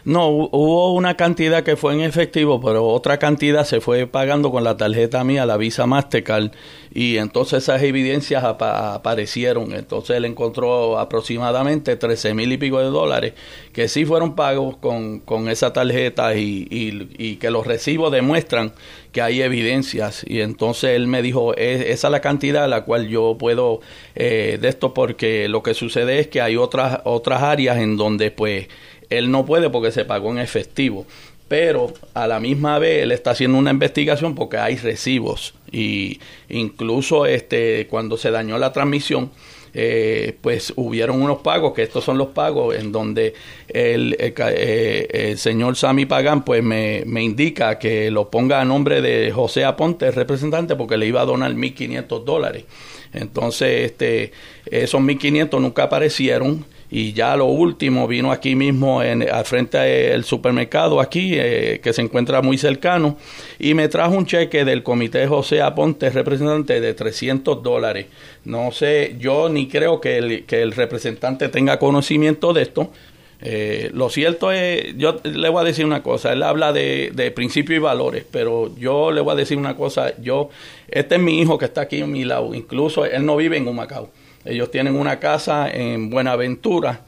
No, hubo una cantidad que fue en efectivo, pero otra cantidad se fue pagando con la tarjeta mía, la Visa Mastercard, y entonces esas evidencias aparecieron. Entonces él encontró aproximadamente 13,000 y pico de dólares que sí fueron pagos con esa tarjeta y que los recibos demuestran que hay evidencias. Y entonces él me dijo, esa es la cantidad a la cual yo puedo de esto, porque lo que sucede es que hay otras áreas en donde pues él no puede porque se pagó en efectivo, pero a la misma vez él está haciendo una investigación porque hay recibos, y incluso cuando se dañó la transmisión, pues hubieron unos pagos, que estos son los pagos en donde el señor Sammy Pagán pues me indica que lo ponga a nombre de José Aponte, el representante, porque le iba a donar $1,500. Entonces esos 1,500 nunca aparecieron, y ya lo último vino aquí mismo al frente del supermercado aquí, que se encuentra muy cercano, y me trajo un cheque del comité José Aponte, representante, de $300. No sé, yo ni creo que el representante tenga conocimiento de esto. Lo cierto es, yo le voy a decir una cosa, él habla de principios y valores, pero yo le voy a decir una cosa, este es mi hijo que está aquí a mi lado, incluso él no vive en Humacao. Ellos tienen una casa en Buenaventura,